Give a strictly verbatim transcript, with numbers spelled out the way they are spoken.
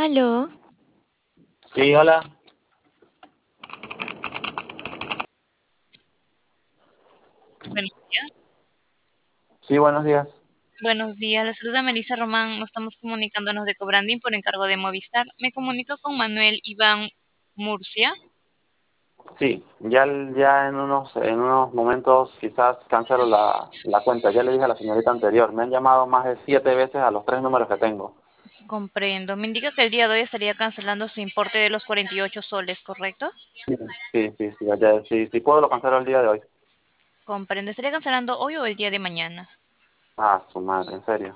Aló, Sí, hola. Buenos días. Sí, buenos días. Buenos días, les saluda Melissa Román. Nos estamos comunicándonos de Cobranding por encargo de Movistar. Me comunico con Manuel Iván Murcia. Sí, ya, ya en unos, en unos momentos quizás cancelo la, la cuenta. Ya le dije a la señorita anterior, me han llamado más de siete veces a los tres números que tengo. Comprendo. Me indica que el día de hoy estaría cancelando su importe de los cuarenta y ocho soles, ¿correcto? Sí, sí, sí, sí, ya- sí, sí puedo, lo cancelo el día de hoy. Comprendo. ¿Estaría cancelando hoy o el día de mañana? Ah, su madre, en serio.